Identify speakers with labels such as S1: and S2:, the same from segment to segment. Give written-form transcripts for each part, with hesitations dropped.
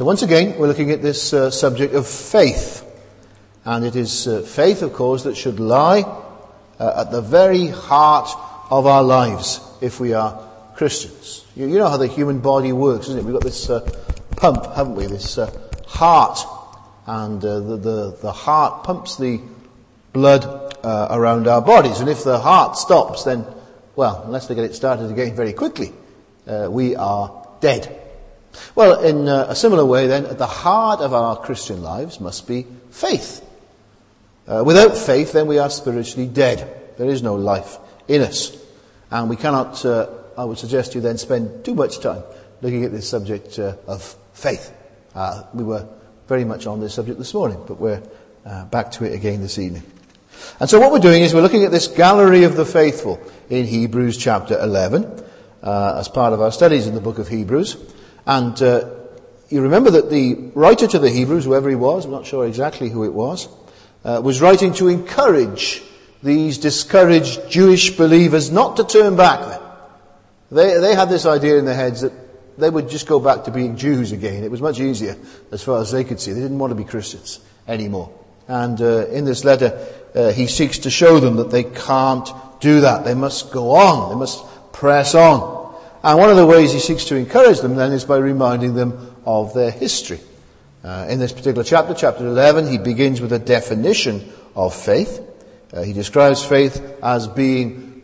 S1: So once again, we're looking at this subject of faith. And it is faith, of course, that should lie at the very heart of our lives if we are Christians. You know how the human body works, isn't it? We've got this pump, haven't we? This heart. And the heart pumps the blood around our bodies. And if the heart stops, then, well, unless they get it started again very quickly, we are dead. Well, in a similar way then, at the heart of our Christian lives must be faith. Without faith, then we are spiritually dead. There is no life in us. And we cannot, I would suggest you then, spend too much time looking at this subject of faith. We were very much on this subject this morning, but we're back to it again this evening. And so what we're doing is we're looking at this gallery of the faithful in Hebrews chapter 11, as part of our studies in the book of Hebrews. And you remember that the writer to the Hebrews, whoever he was, I'm not sure exactly who it was writing to encourage these discouraged Jewish believers not to turn back then. They had this idea in their heads that they would just go back to being Jews again. It was much easier as far as they could see. They didn't want to be Christians anymore. And in this letter, he seeks to show them that they can't do that. They must go on. They must press on. And one of the ways he seeks to encourage them then is by reminding them of their history. In this particular chapter, chapter 11, he begins with a definition of faith. He describes faith as being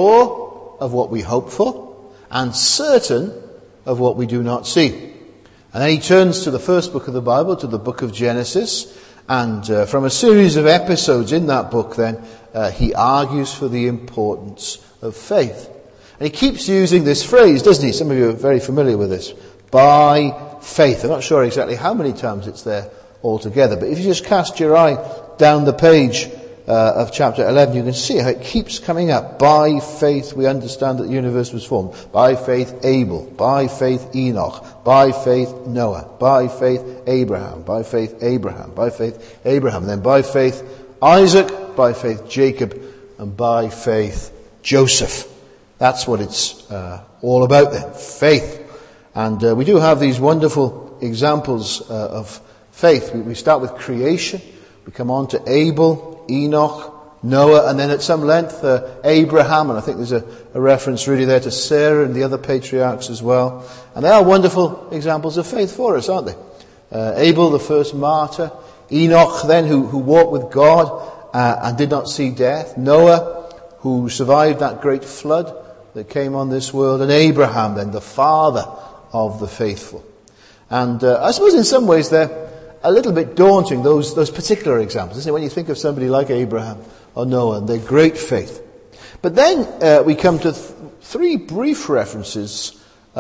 S1: sure of what we hope for and certain of what we do not see. And then he turns to the first book of the Bible, to the book of Genesis, and from a series of episodes in that book then, he argues for the importance of faith. And he keeps using this phrase, doesn't he? Some of you are very familiar with this. By faith. I'm not sure exactly how many times it's there altogether, but if you just cast your eye down the page of chapter 11, you can see how it keeps coming up. By faith we understand that the universe was formed. By faith Abel. By faith Enoch. By faith Noah. By faith Abraham. By faith Abraham. By faith Abraham. Then by faith Isaac. By faith Jacob. And by faith Joseph. That's what it's all about then. Faith. And we do have these wonderful examples of faith. We start with creation. We come on to Abel, Enoch, Noah, and then at some length Abraham. And I think there's a reference really there to Sarah and the other patriarchs as well. And they are wonderful examples of faith for us, aren't they? Abel, the first martyr. Enoch then, who walked with God and did not see death. Noah, who survived that great flood that came on this world. And Abraham then, the father of the faithful. And I suppose in some ways they're a little bit daunting, those particular examples, isn't it? When you think of somebody like Abraham or Noah and their great faith. But then we come to three brief references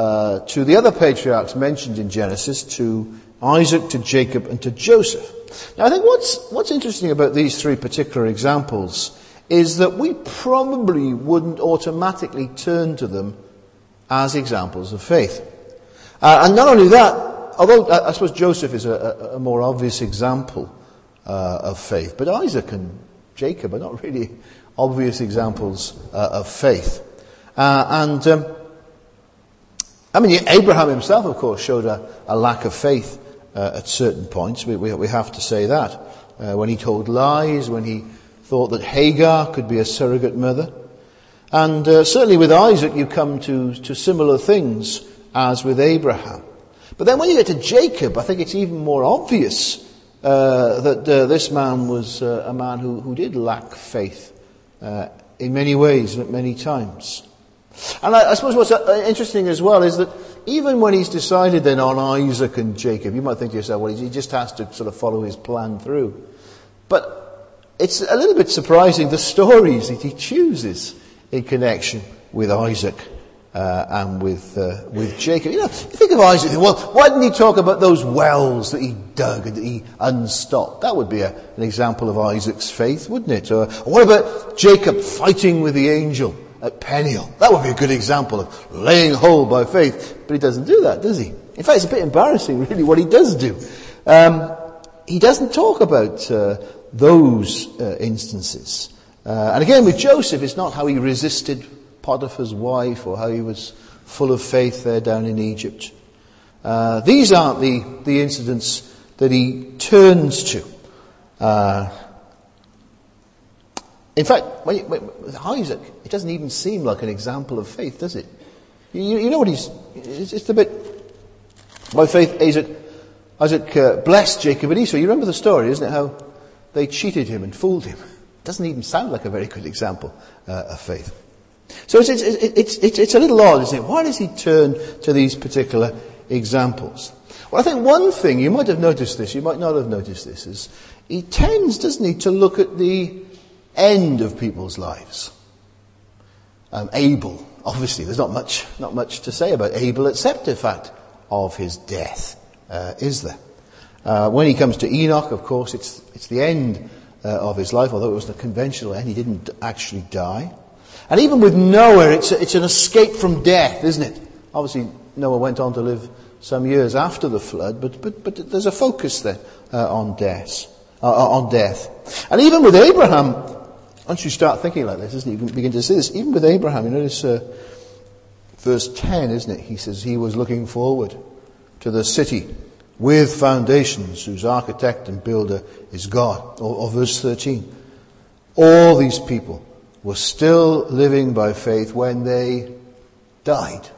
S1: to the other patriarchs mentioned in Genesis, to Isaac, to Jacob, and to Joseph. Now I think what's interesting about these three particular examples is that we probably wouldn't automatically turn to them as examples of faith. And not only that, although I suppose Joseph is a more obvious example of faith, but Isaac and Jacob are not really obvious examples of faith. I mean, Abraham himself, of course, showed a lack of faith at certain points. We have to say that. When he told lies, when he thought that Hagar could be a surrogate mother. And certainly with Isaac you come to similar things as with Abraham. But then when you get to Jacob, I think it's even more obvious that this man was a man who did lack faith in many ways, at many times. And I suppose what's interesting as well is that even when he's decided then on Isaac and Jacob, you might think to yourself, well, he just has to sort of follow his plan through. But it's a little bit surprising the stories that he chooses in connection with Isaac and with Jacob. You know, you think of Isaac, well, why didn't he talk about those wells that he dug and that he unstopped? That would be an example of Isaac's faith, wouldn't it? Or what about Jacob fighting with the angel at Peniel? That would be a good example of laying hold by faith. But he doesn't do that, does he? In fact, it's a bit embarrassing, really, what he does do. He doesn't talk about those instances. And again, with Joseph, it's not how he resisted Potiphar's wife or how he was full of faith there down in Egypt. These aren't the incidents that he turns to. In fact, with Isaac, it doesn't even seem like an example of faith, does it? You know what it's the bit, by faith Isaac blessed Jacob and Esau. You remember the story, isn't it? How they cheated him and fooled him. It doesn't even sound like a very good example of faith. So it's a little odd, isn't it? Why does he turn to these particular examples? Well, I think one thing, you might have noticed this, you might not have noticed this, is he tends, doesn't he, to look at the end of people's lives. Abel, obviously, there's not much to say about Abel except the fact of his death, is there? When he comes to Enoch, of course, it's the end of his life, although it was the conventional end, he didn't actually die. And even with Noah, it's an escape from death, isn't it? Obviously, Noah went on to live some years after the flood, but there's a focus there on death. And even with Abraham, once you start thinking like this, isn't it, you begin to see this. Even with Abraham, you notice verse 10, isn't it? He says he was looking forward to the city with foundations, whose architect and builder is God. Or verse 13, all these people were still living by faith when they died.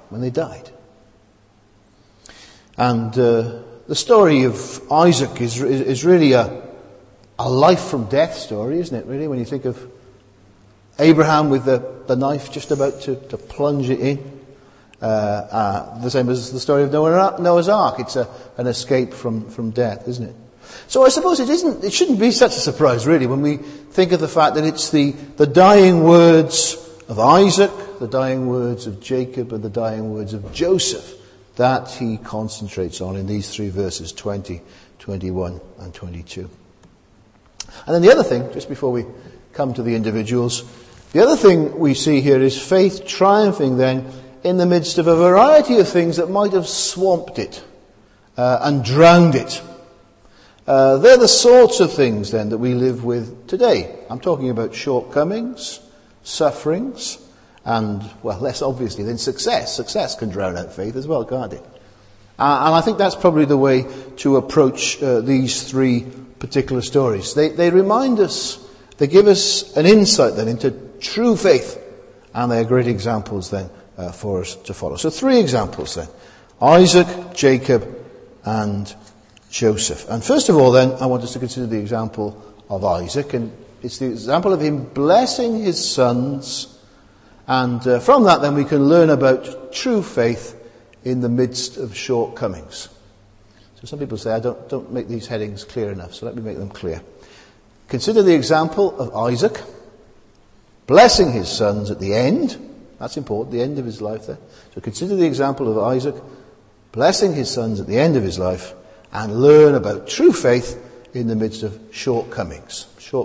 S1: And the story of Isaac is really a life from death story, isn't it, really, when you think of Abraham with the knife just about to plunge it in. The same as the story of Noah's Ark. It's an escape from death, isn't it? So I suppose it shouldn't be such a surprise, really, when we think of the fact that it's the dying words of Isaac, the dying words of Jacob, and the dying words of Joseph that he concentrates on in these three verses, 20, 21, and 22. And then the other thing, just before we come to the individuals, the other thing we see here is faith triumphing then in the midst of a variety of things that might have swamped it and drowned it. They're the sorts of things then that we live with today. I'm talking about shortcomings, sufferings, and, well, less obviously than success. Success can drown out faith as well, can't it? And I think that's probably the way to approach these three particular stories. They remind us, they give us an insight then into true faith, and they are great examples then for us to follow. So three examples then: Isaac, Jacob, and Joseph. And first of all then, I want us to consider the example of Isaac, and it's the example of him blessing his sons, and from that then we can learn about true faith in the midst of shortcomings. So some people say, I don't make these headings clear enough, so let me make them clear. Consider the example of Isaac blessing his sons at the end. That's important, the end of his life there. So consider the example of Isaac blessing his sons at the end of his life, and learn about true faith in the midst of shortcomings.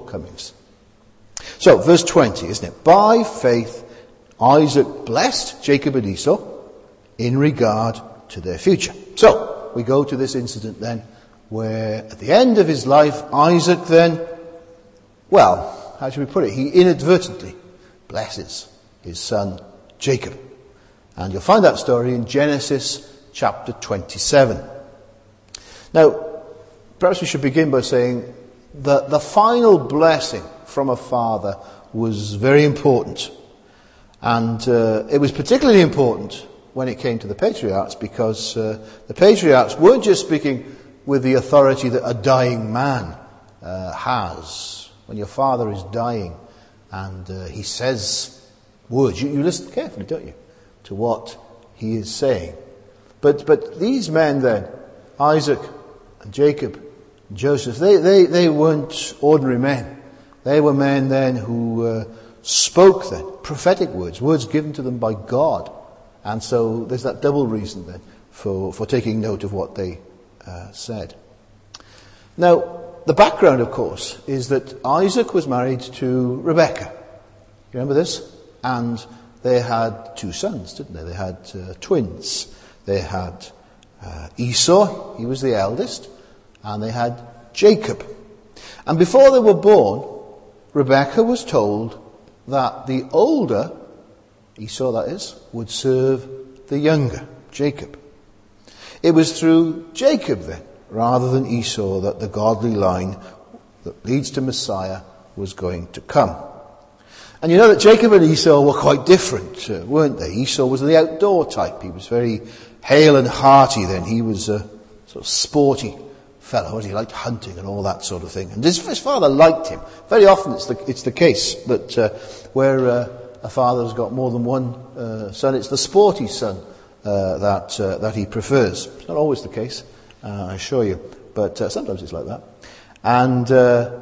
S1: So, verse 20, isn't it? By faith, Isaac blessed Jacob and Esau in regard to their future. So, we go to this incident then, where at the end of his life, Isaac then, well, how should we put it? He inadvertently blesses his son Jacob. And you'll find that story in Genesis chapter 27. Now, perhaps we should begin by saying that the final blessing from a father was very important. And it was particularly important when it came to the patriarchs, because the patriarchs weren't just speaking with the authority that a dying man has. When your father is dying and he says words, you listen carefully, don't you, to what he is saying. But these men then, Isaac and Jacob and Joseph, they weren't ordinary men. They were men then who spoke then prophetic words given to them by God. And so there's that double reason then for taking note of what they said. Now, the background, of course, is that Isaac was married to Rebekah. You remember this? And they had two sons, didn't they? They had twins. They had Esau, he was the eldest, and they had Jacob. And before they were born, Rebekah was told that the older, Esau that is, would serve the younger, Jacob. It was through Jacob then, rather than Esau, that the godly line that leads to Messiah was going to come. And you know that Jacob and Esau were quite different, weren't they? Esau was the outdoor type. He was very hale and hearty then. He was a sort of sporty fellow. He liked hunting and all that sort of thing. And his father liked him. Very often it's the case that where a father's got more than one son, it's the sporty son that he prefers. It's not always the case, I assure you. But sometimes it's like that. And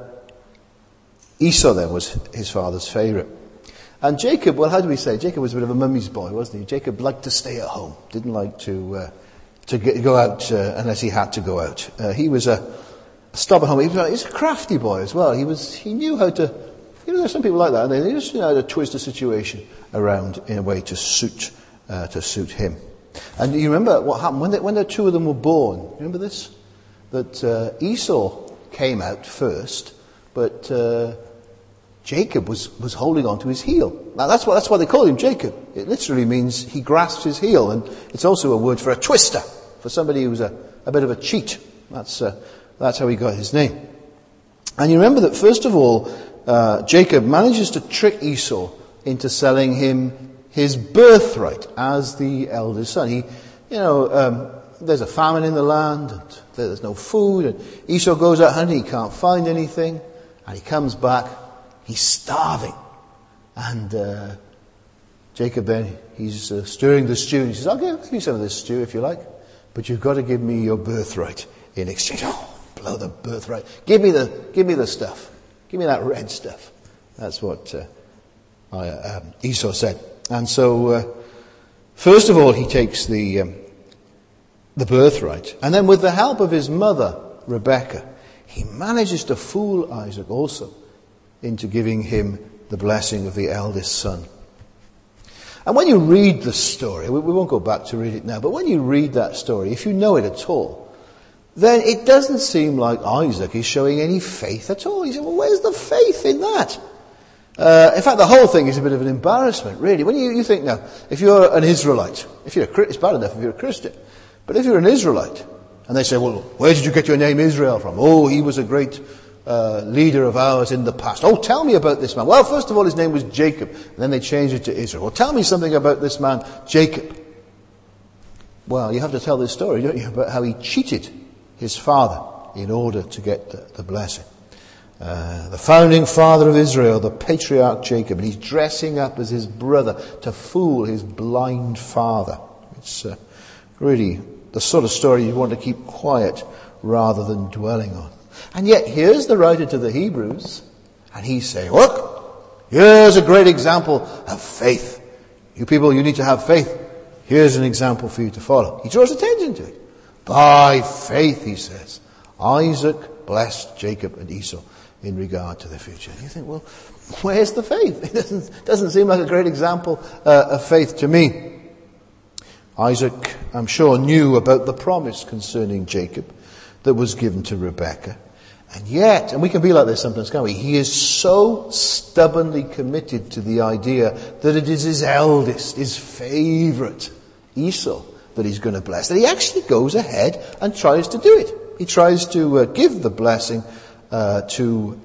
S1: Esau then was his father's favourite. And Jacob, well, how do we say? Jacob was a bit of a mummy's boy, wasn't he? Jacob liked to stay at home. Didn't like to go out unless he had to go out. He was a stop at home. He was a crafty boy as well. He knew how to, there's some people like that, and they just knew how to twist a situation around in a way to suit him. And you remember what happened when the two of them were born? You remember this? That Esau came out first, but Jacob was holding on to his heel. Now that's why they call him Jacob. It literally means he grasps his heel, and it's also a word for a twister, for somebody who's a bit of a cheat. That's how he got his name. And you remember that first of all, Jacob manages to trick Esau into selling him his birthright as the eldest son. There's a famine in the land, and there's no food, and Esau goes out hunting, he can't find anything, and he comes back, he's starving. And Jacob then, he's stirring the stew, and he says, I'll give you some of this stew if you like, but you've got to give me your birthright in exchange. Oh, blow the birthright. Give me the stuff. Give me that red stuff. That's what Esau said. And so, first of all, he takes the birthright. And then with the help of his mother, Rebekah, he manages to fool Isaac also into giving him the blessing of the eldest son. And when you read the story, we won't go back to read it now, but when you read that story, if you know it at all, then it doesn't seem like Isaac is showing any faith at all. You say, well, where's the faith in that? In fact, the whole thing is a bit of an embarrassment, really. When you think now, if you're an Israelite, it's bad enough if you're a Christian, but if you're an Israelite, and they say, well, where did you get your name Israel from? Oh, he was a great leader of ours in the past. Oh, tell me about this man. Well, first of all, his name was Jacob, and then they changed it to Israel. Well, tell me something about this man, Jacob. Well, you have to tell this story, don't you, about how he cheated his father in order to get the blessing. The founding father of Israel, the patriarch Jacob, and he's dressing up as his brother to fool his blind father. It's really the sort of story you want to keep quiet rather than dwelling on. And yet here's the writer to the Hebrews, and he's saying, look, here's a great example of faith. You people, you need to have faith. Here's an example for you to follow. He draws attention to it. By faith, he says, Isaac blessed Jacob and Esau in regard to the future. And you think, well, where's the faith? It doesn't seem like a great example of faith to me. Isaac, I'm sure, knew about the promise concerning Jacob that was given to Rebekah. And yet, and we can be like this sometimes, can't we? He is so stubbornly committed to the idea that it is his eldest, his favourite, Esau, that he's going to bless, that he actually goes ahead and tries to do it. He tries to give the blessing to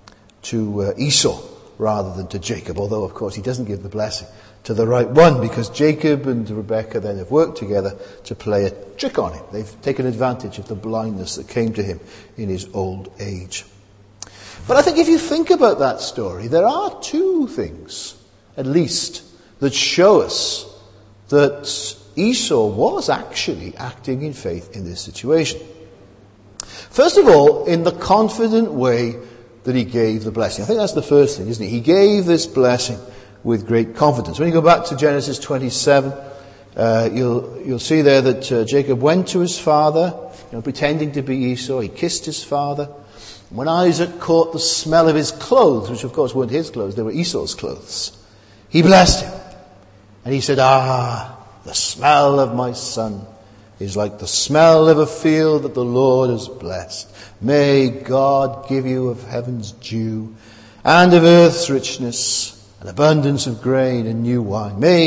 S1: Esau rather than to Jacob, although, of course, he doesn't give the blessing to the right one, because Jacob and Rebekah then have worked together to play a trick on him. They've taken advantage of the blindness that came to him in his old age. But I think if you think about that story, there are two things, at least, that show us that Esau was actually acting in faith in this situation. First of all, in the confident way that he gave the blessing. I think that's the first thing, isn't it? He gave this blessing with great confidence. When you go back to Genesis 27, you'll see there that Jacob went to his father, pretending to be Esau. He kissed his father. When Isaac caught the smell of his clothes, which of course weren't his clothes, they were Esau's clothes, he blessed him. And he said, the smell of my son is like the smell of a field that the Lord has blessed. May God give you of heaven's dew and of earth's richness, an abundance of grain and new wine. May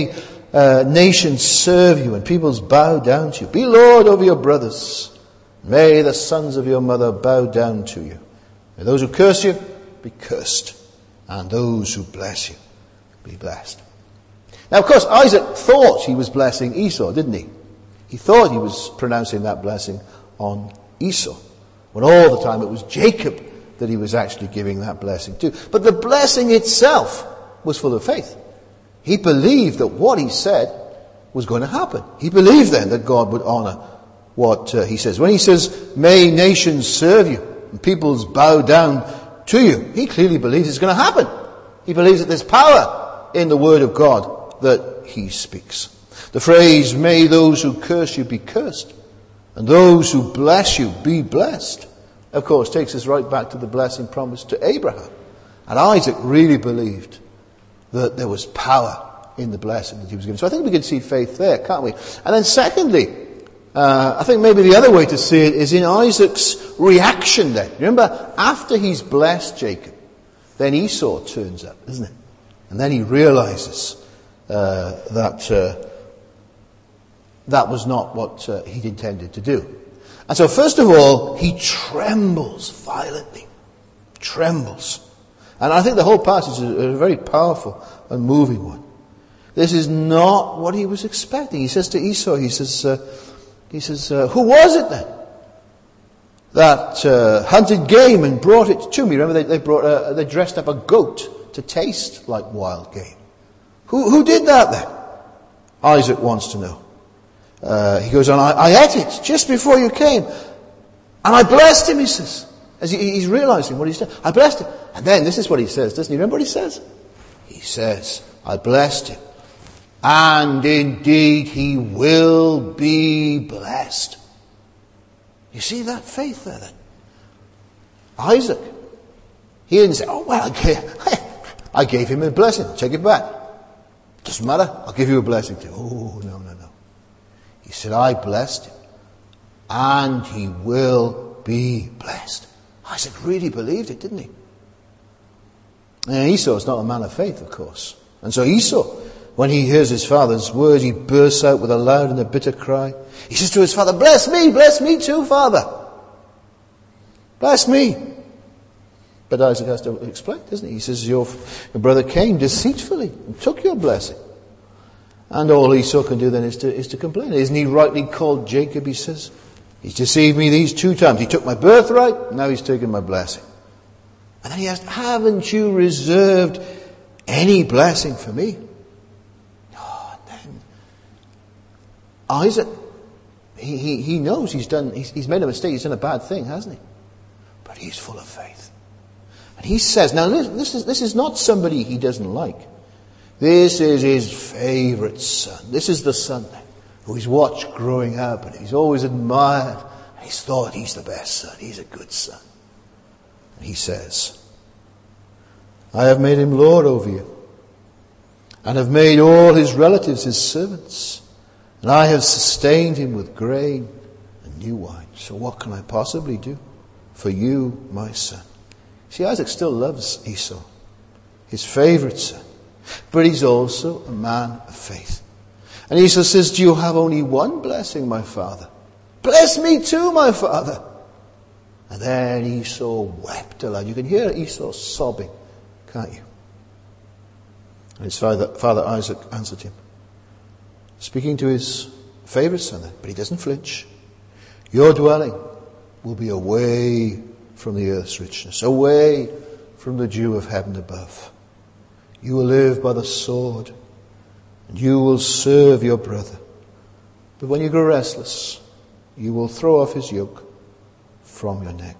S1: nations serve you and peoples bow down to you. Be Lord over your brothers. May the sons of your mother bow down to you. May those who curse you be cursed, and those who bless you be blessed. Now, of course, Isaac thought he was blessing Esau, didn't he? He thought he was pronouncing that blessing on Esau, when all the time it was Jacob that he was actually giving that blessing to. But the blessing itself was full of faith. He believed that what he said was going to happen. He believed then that God would honor what he says. When he says, may nations serve you and peoples bow down to you, he clearly believes it's going to happen. He believes that there's power in the word of God that he speaks. The phrase, may those who curse you be cursed, and those who bless you be blessed, of course, takes us right back to the blessing promised to Abraham. And Isaac really believed that there was power in the blessing that he was given. So I think we can see faith there, can't we? And then secondly, I think maybe the other way to see it is in Isaac's reaction then. Remember, after he's blessed Jacob, then Esau turns up, isn't it? And then he realizes that was not what he'd intended to do. And so first of all, he trembles violently. Trembles. And I think the whole passage is a very powerful and moving one. This is not what he was expecting. He says to Esau, he says, who was it then that hunted game and brought it to me? Remember, they dressed up a goat to taste like wild game. Who did that then? Isaac wants to know. He goes on, I ate it just before you came. And I blessed him, he says. As he's realizing what he's done. I blessed him. And then this is what he says, doesn't he? Remember what he says? He says, I blessed him. And indeed he will be blessed. You see that faith there then? Isaac. He didn't say, oh well, I gave him a blessing. Take it back. Doesn't matter. I'll give you a blessing too. Oh, no. He said, I blessed him. And he will be blessed. Isaac really believed it, didn't he? And Esau's not a man of faith, of course. And so Esau, when he hears his father's words, he bursts out with a loud and a bitter cry. He says to his father, bless me too, father. Bless me. But Isaac has to explain, doesn't he? He says, your brother came deceitfully and took your blessing. And all Esau can do then is to complain. Isn't he rightly called Jacob, he says? He's deceived me these 2 times. He took my birthright, now he's taken my blessing. And then he asked, haven't you reserved any blessing for me? Oh, and then Isaac, he knows he's made a mistake, he's done a bad thing, hasn't he? But he's full of faith. And he says, now this is not somebody he doesn't like. This is his favorite son. This is the son who he's watched growing up and he's always admired. And he's thought he's the best son. He's a good son. And he says, I have made him Lord over you and have made all his relatives his servants. And I have sustained him with grain and new wine. So what can I possibly do for you, my son? See, Isaac still loves Esau, his favorite son. But he's also a man of faith. And Esau says, do you have only one blessing, my father? Bless me too, my father. And then Esau wept aloud. You can hear Esau sobbing, can't you? And his father Isaac answered him, speaking to his favorite son, but he doesn't flinch. Your dwelling will be away from the earth's richness, away from the dew of heaven above. You will live by the sword, and you will serve your brother. But when you grow restless, you will throw off his yoke from your neck.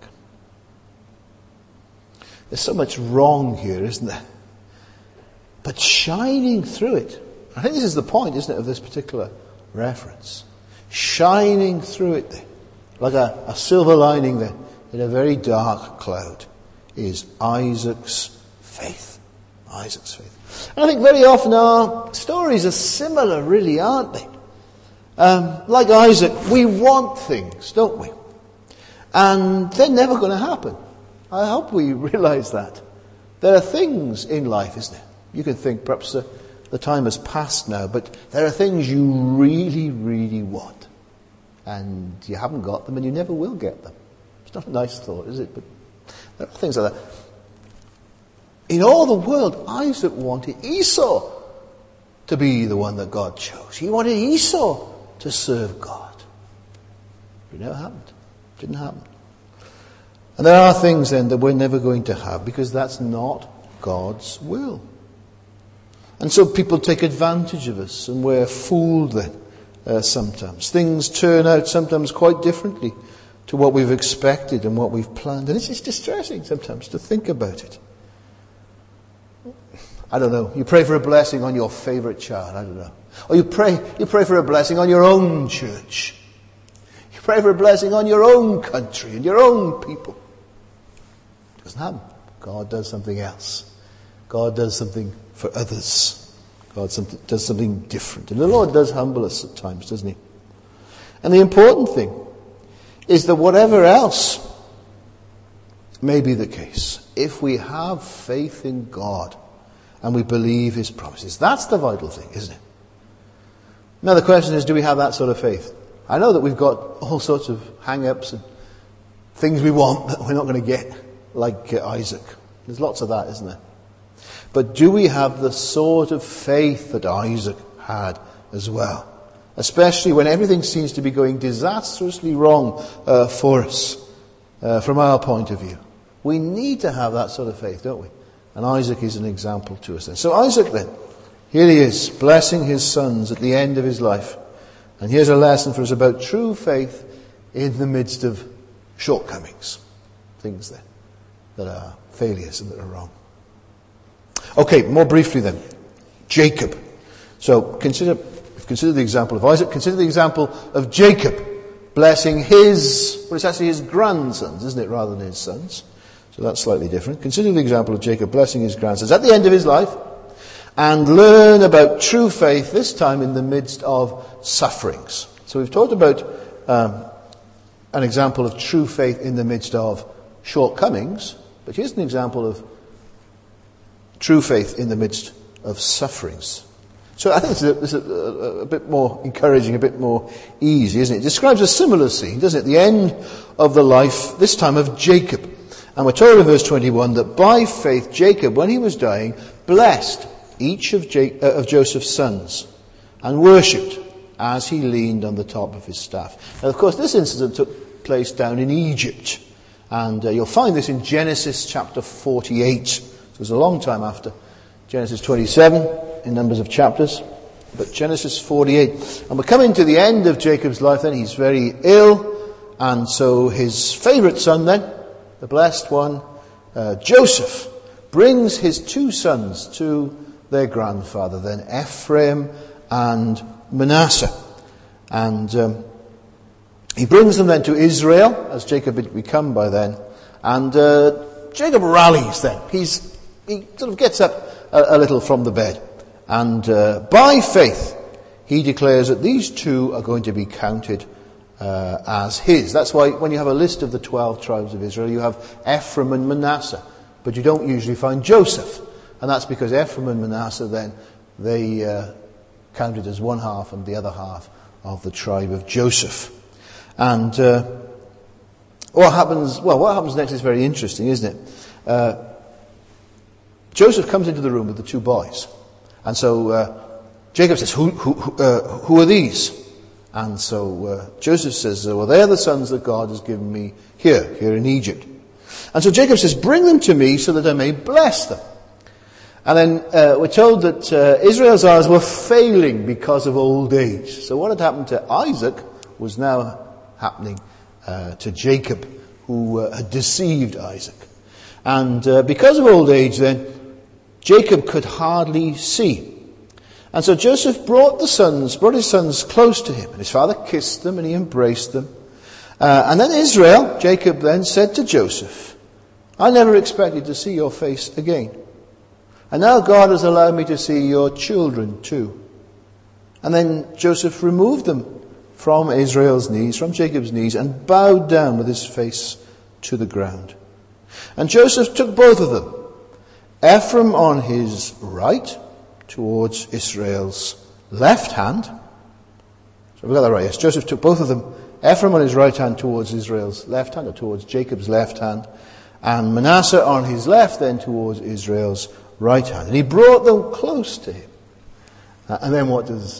S1: There's so much wrong here, isn't there? But shining through it, I think this is the point, isn't it, of this particular reference. Shining through it there, like a silver lining there, in a very dark cloud, is Isaac's faith. Isaac's faith. And I think very often our stories are similar, really, aren't they? Like Isaac, we want things, don't we? And they're never going to happen. I hope we realize that. There are things in life, isn't there? You can think perhaps the the time has passed now, but there are things you really, really want. And you haven't got them and you never will get them. It's not a nice thought, is it? But there are things like that. In all the world, Isaac wanted Esau to be the one that God chose. He wanted Esau to serve God. It never happened. It didn't happen. And there are things then that we're never going to have because that's not God's will. And so people take advantage of us and we're fooled then sometimes. Things turn out sometimes quite differently to what we've expected and what we've planned. And it's just distressing sometimes to think about it. I don't know. You pray for a blessing on your favourite child. I don't know. Or you pray for a blessing on your own church. You pray for a blessing on your own country and your own people. It doesn't happen. God does something else. God does something for others. God does something different. And the Lord does humble us at times, doesn't he? And the important thing is that whatever else may be the case, if we have faith in God and we believe his promises, that's the vital thing, isn't it? Now the question is, do we have that sort of faith? I know that we've got all sorts of hang-ups and things we want that we're not going to get, like Isaac. There's lots of that, isn't there? But do we have the sort of faith that Isaac had as well? Especially when everything seems to be going disastrously wrong for us, from our point of view. We need to have that sort of faith, don't we? And Isaac is an example to us then. So Isaac then, here he is, blessing his sons at the end of his life. And here's a lesson for us about true faith in the midst of shortcomings. Things then that are failures and that are wrong. Okay, more briefly then. Jacob. So consider the example of Isaac. Consider the example of Jacob blessing it's actually his grandsons, isn't it, rather than his sons. So that's slightly different. Consider the example of Jacob blessing his grandsons at the end of his life and learn about true faith, this time in the midst of sufferings. So we've talked about an example of true faith in the midst of shortcomings, but here's an example of true faith in the midst of sufferings. So I think it's a bit more encouraging, a bit more easy, isn't it? It describes a similar scene, doesn't it? The end of the life, this time of Jacob. And we're told in verse 21 that by faith Jacob, when he was dying, blessed each of Joseph's sons and worshipped as he leaned on the top of his staff. Now, of course, this incident took place down in Egypt. And you'll find this in Genesis chapter 48. So it was a long time after Genesis 27 in numbers of chapters. But Genesis 48. And we're coming to the end of Jacob's life then. He's very ill. And so his favourite son then, the blessed one, Joseph, brings his two sons to their grandfather then, Ephraim and Manasseh. And he brings them then to Israel, as Jacob had become by then. And Jacob rallies then. He sort of gets up a little from the bed. And by faith, he declares that these two are going to be counted as his. That's why when you have a list of the 12 tribes of Israel, you have Ephraim and Manasseh. But you don't usually find Joseph. And that's because Ephraim and Manasseh then, they counted as one half and the other half of the tribe of Joseph. And what happens next is very interesting, isn't it? Joseph comes into the room with the two boys. And so Jacob says, who are these? And so Joseph says, well, they're the sons that God has given me here in Egypt. And so Jacob says, bring them to me so that I may bless them. And then we're told that Israel's eyes were failing because of old age. So what had happened to Isaac was now happening to Jacob, who had deceived Isaac. And because of old age then, Jacob could hardly see. And so Joseph brought his sons close to him. And his father kissed them and he embraced them. And then Jacob then said to Joseph, I never expected to see your face again. And now God has allowed me to see your children too. And then Joseph removed them from Jacob's knees, and bowed down with his face to the ground. And Joseph took both of them, Ephraim on his right towards Israel's left hand. So we got that right. Yes, Joseph took both of them, Ephraim on his right hand towards Israel's left hand, or towards Jacob's left hand, and Manasseh on his left then towards Israel's right hand. And he brought them close to him. And then what does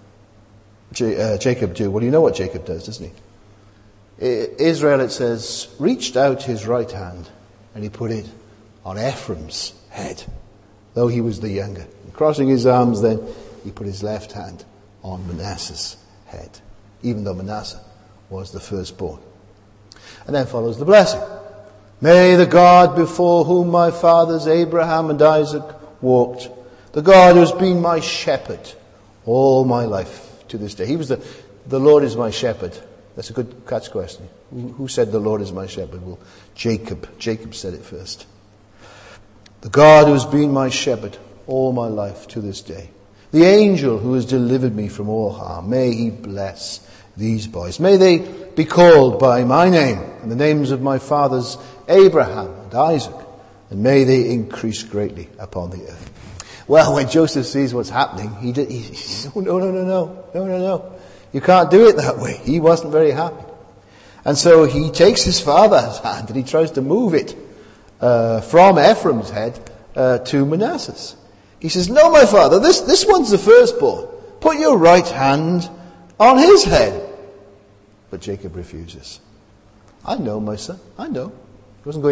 S1: Jacob do? Well, you know what Jacob does, doesn't he? Israel, it says, reached out his right hand and he put it on Ephraim's head, though he was the younger. And crossing his arms then, he put his left hand on Manasseh's head, even though Manasseh was the firstborn. And then follows the blessing. May the God before whom my fathers Abraham and Isaac walked, the God who has been my shepherd all my life to this day. He was the Lord is my shepherd. That's a good catch question. Who said the Lord is my shepherd? Well, Jacob. Jacob said it first. The God who has been my shepherd all my life to this day. The angel who has delivered me from all harm. May he bless these boys. May they be called by my name and the names of my fathers Abraham and Isaac. And may they increase greatly upon the earth. Well, when Joseph sees what's happening, he says, oh, no. You can't do it that way. He wasn't very happy. And so he takes his father's hand and he tries to move it from Ephraim's head to Manasseh's. He says, no, my father, this one's the firstborn. Put your right hand on his head. But Jacob refuses. I know, my son. I know. He wasn't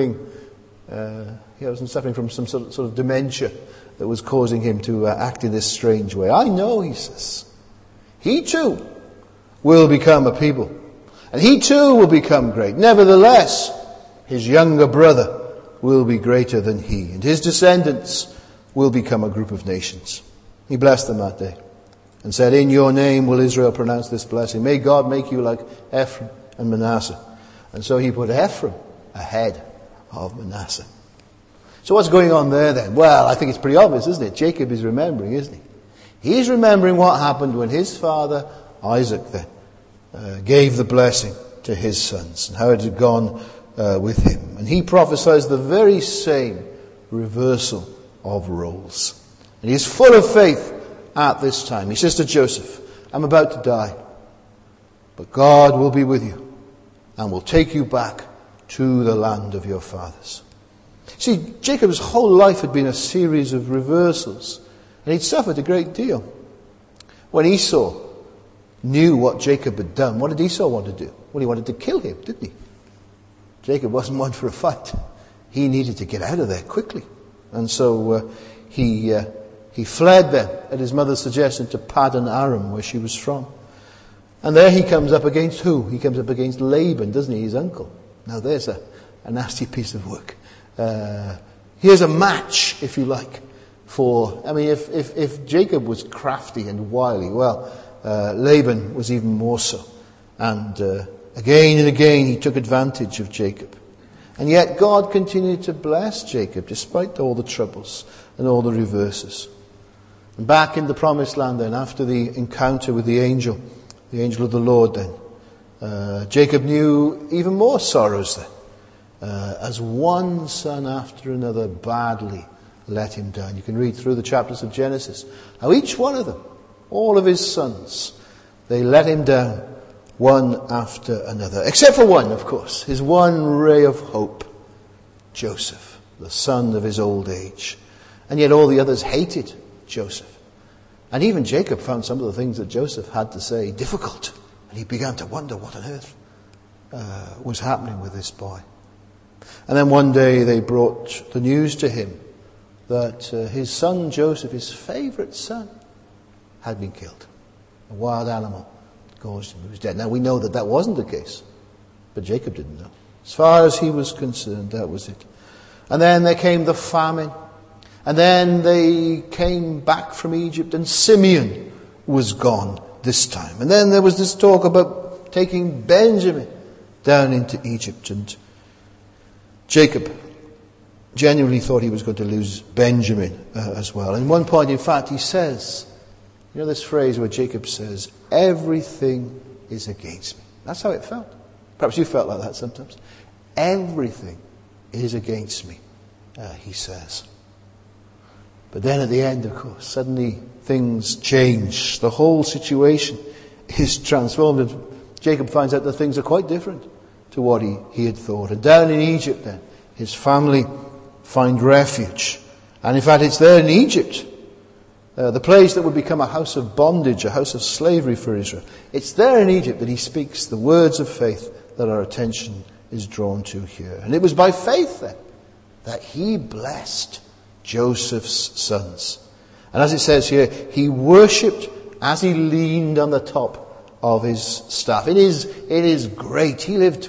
S1: he wasn't suffering from some sort of dementia that was causing him to act in this strange way. I know, he says. He too will become a people. And he too will become great. Nevertheless, his younger brother will be greater than he. And his descendants will become a group of nations. He blessed them that day and said, in your name will Israel pronounce this blessing. May God make you like Ephraim and Manasseh. And so he put Ephraim ahead of Manasseh. So what's going on there then? Well, I think it's pretty obvious, isn't it? Jacob is remembering, isn't he? He's remembering what happened when his father Isaac then gave the blessing to his sons and how it had gone with him. And he prophesies the very same reversal of roles. And he's full of faith at this time. He says to Joseph, I'm about to die, but God will be with you and will take you back to the land of your fathers. See, Jacob's whole life had been a series of reversals, and he'd suffered a great deal. When Esau knew what Jacob had done, what did Esau want to do? Well, he wanted to kill him, didn't he? Jacob wasn't one for a fight. He needed to get out of there quickly. And so he fled then, at his mother's suggestion, to Paddan Aram, where she was from. And there he comes up against who? He comes up against Laban, doesn't he, his uncle. Now there's a nasty piece of work. Here's a match, if you like, if Jacob was crafty and wily, well, Laban was even more so. And again and again he took advantage of Jacob. And yet God continued to bless Jacob despite all the troubles and all the reverses. And back in the promised land then, after the encounter with the angel of the Lord then, Jacob knew even more sorrows then, as one son after another badly let him down. You can read through the chapters of Genesis how each one of them, all of his sons, they let him down one after another. Except for one, of course, his one ray of hope, Joseph, the son of his old age. And yet all the others hated Joseph. And even Jacob found some of the things that Joseph had to say difficult. And he began to wonder what on earth was happening with this boy. And then one day they brought the news to him that his son Joseph, his favourite son, had been killed. A wild animal caused him. He was dead. Now we know that wasn't the case. But Jacob didn't know. As far as he was concerned, that was it. And then there came the famine. And then they came back from Egypt and Simeon was gone this time. And then there was this talk about taking Benjamin down into Egypt. And Jacob genuinely thought he was going to lose Benjamin as well. And at one point, in fact, he says, you know this phrase where Jacob says, everything is against me. That's how it felt. Perhaps you felt like that sometimes. Everything is against me, he says. But then at the end, of course, suddenly things change. The whole situation is transformed. And Jacob finds out that things are quite different to what he had thought. And down in Egypt then, his family find refuge. And in fact, it's there in Egypt, the place that would become a house of bondage, a house of slavery for Israel. It's there in Egypt that he speaks the words of faith that our attention is drawn to here. And it was by faith then that he blessed Joseph's sons. And as it says here, he worshipped as he leaned on the top of his staff. It is great. He lived,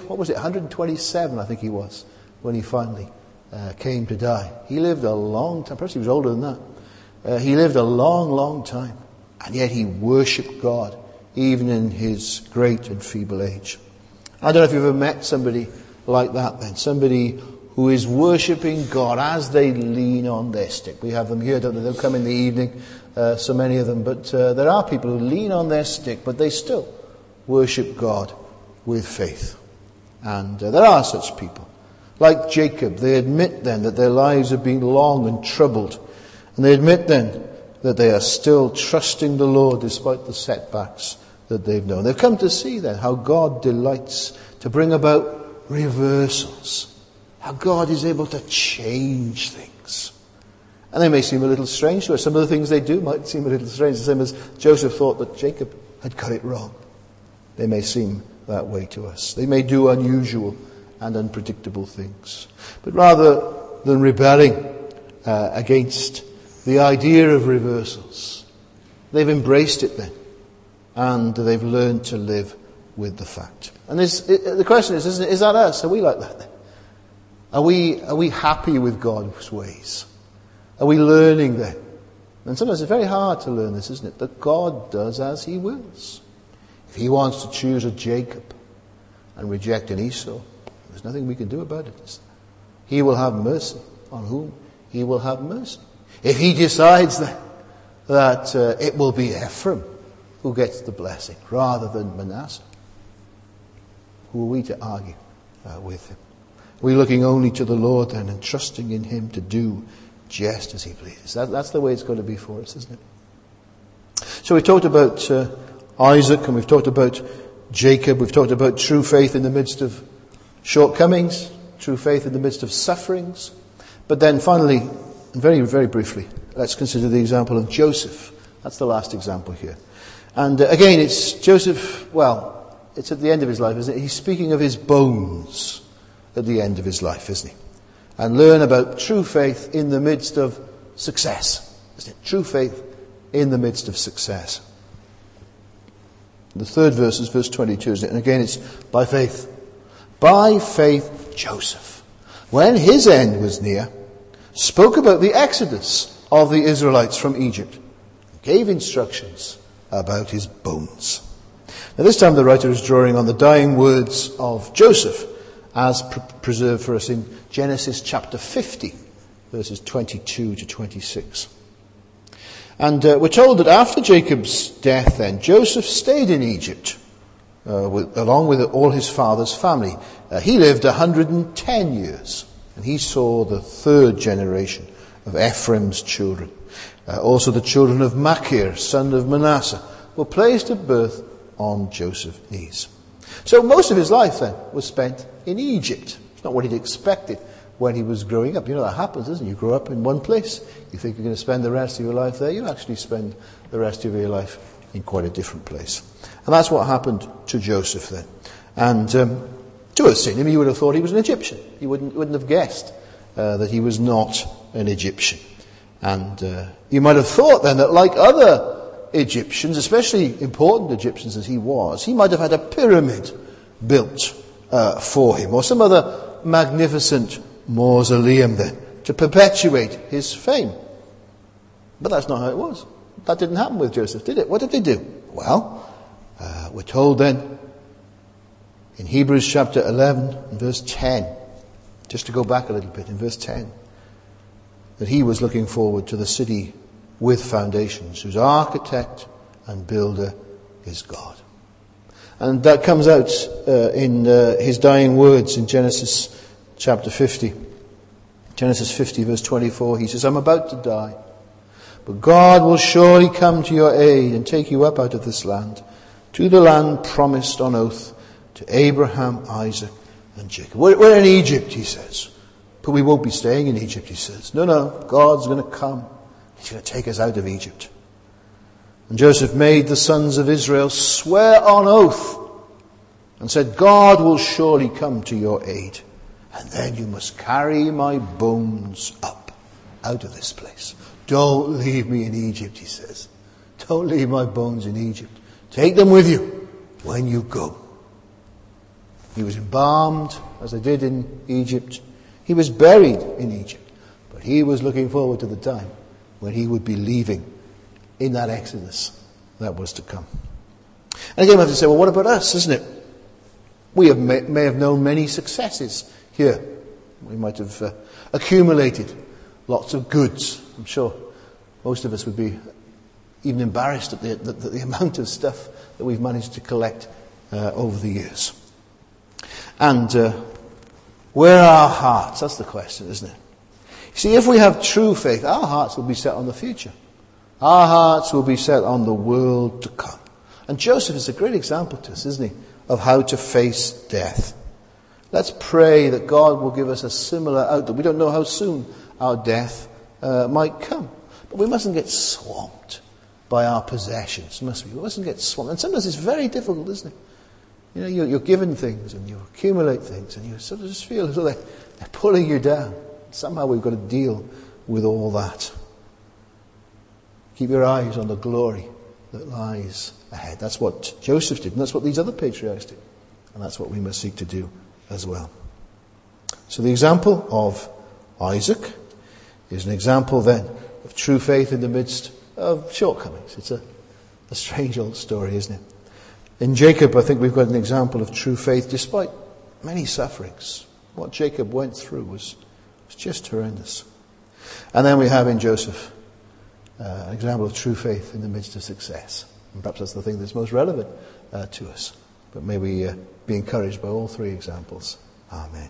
S1: 127 I think he was, when he finally came to die. He lived a long time. Perhaps he was older than that. He lived a long, long time. And yet he worshipped God, even in his great and feeble age. I don't know if you've ever met somebody like that then. Somebody who is worshipping God as they lean on their stick. We have them here, don't they? They'll come in the evening, so many of them. But there are people who lean on their stick, but they still worship God with faith. And there are such people. Like Jacob, they admit then that their lives have been long and troubled. And they admit then that they are still trusting the Lord despite the setbacks that they've known. They've come to see then how God delights to bring about reversals. How God is able to change things. And they may seem a little strange to us. Some of the things they do might seem a little strange. The same as Joseph thought that Jacob had got it wrong. They may seem that way to us. They may do unusual and unpredictable things. But rather than rebelling against the idea of reversals, they've embraced it then. And they've learned to live with the fact. And the question is, isn't it, is that us? Are we like that then? Are we happy with God's ways? Are we learning then? And sometimes it's very hard to learn this, isn't it? That God does as he wills. If he wants to choose a Jacob and reject an Esau, there's nothing we can do about it. He will have mercy on whom he will have mercy. If he decides that it will be Ephraim who gets the blessing rather than Manasseh, who are we to argue with him? Are we looking only to the Lord then and trusting in him to do just as he pleases? That's the way it's going to be for us, isn't it? So we've talked about Isaac, and we've talked about Jacob. We've talked about true faith in the midst of shortcomings, true faith in the midst of sufferings. But then finally, very, very briefly, let's consider the example of Joseph. That's the last example here. And again, it's Joseph, it's at the end of his life, isn't it? He's speaking of his bones at the end of his life, isn't he? And learn about true faith in the midst of success, isn't it? True faith in the midst of success. The third verse is verse 22, isn't it? And again, it's by faith. By faith, Joseph, when his end was near, spoke about the exodus of the Israelites from Egypt, gave instructions about his bones. Now this time the writer is drawing on the dying words of Joseph as preserved for us in Genesis chapter 50, verses 22 to 26. And we're told that after Jacob's death then, Joseph stayed in Egypt along with all his father's family. He lived 110 years. And he saw the third generation of Ephraim's children. Also the children of Machir, son of Manasseh, were placed at birth on Joseph's knees. So most of his life then was spent in Egypt. It's not what he'd expected when he was growing up. You know that happens, doesn't it? You grow up in one place, you think you're going to spend the rest of your life there. You actually spend the rest of your life in quite a different place. And that's what happened to Joseph then. And to have seen him, you would have thought he was an Egyptian. You wouldn't have guessed that he was not an Egyptian. And you might have thought then that like other Egyptians, especially important Egyptians as he was, he might have had a pyramid built for him, or some other magnificent mausoleum then to perpetuate his fame. But that's not how it was. That didn't happen with Joseph, did it? What did they do? Well, we're told then in Hebrews chapter 11 and verse 10, just to go back a little bit, in verse 10, that he was looking forward to the city with foundations, whose architect and builder is God. And that comes out in his dying words in Genesis chapter 50. Genesis 50 verse 24, he says, I'm about to die, But God will surely come to your aid and take you up out of this land, to the land promised on oath to Abraham, Isaac, and Jacob. We're in Egypt, he says. But we won't be staying in Egypt, he says. No, God's going to come. He's going to take us out of Egypt. And Joseph made the sons of Israel swear on oath and said, God will surely come to your aid. And then you must carry my bones up out of this place. Don't leave me in Egypt, he says. Don't leave my bones in Egypt. Take them with you when you go. He was embalmed, as they did in Egypt. He was buried in Egypt. But he was looking forward to the time when he would be leaving in that exodus that was to come. And again, we have to say, well, what about us, isn't it? We may have known many successes here. We might have accumulated lots of goods. I'm sure most of us would be even embarrassed at the amount of stuff that we've managed to collect over the years. And where are our hearts? That's the question, isn't it? See, if we have true faith, our hearts will be set on the future. Our hearts will be set on the world to come. And Joseph is a great example to us, isn't he, of how to face death. Let's pray that God will give us a similar outlook. We don't know how soon our death might come. But we mustn't get swamped by our possessions, must we? We mustn't get swamped. And sometimes it's very difficult, isn't it? You know, you're given things and you accumulate things and you sort of just feel as though they're pulling you down. Somehow we've got to deal with all that. Keep your eyes on the glory that lies ahead. That's what Joseph did, and that's what these other patriarchs did. And that's what we must seek to do as well. So the example of Isaac is an example then of true faith in the midst of shortcomings. It's a strange old story, isn't it? In Jacob, I think we've got an example of true faith despite many sufferings. What Jacob went through was just horrendous. And then we have in Joseph an example of true faith in the midst of success. And perhaps that's the thing that's most relevant to us. But may we be encouraged by all three examples. Amen.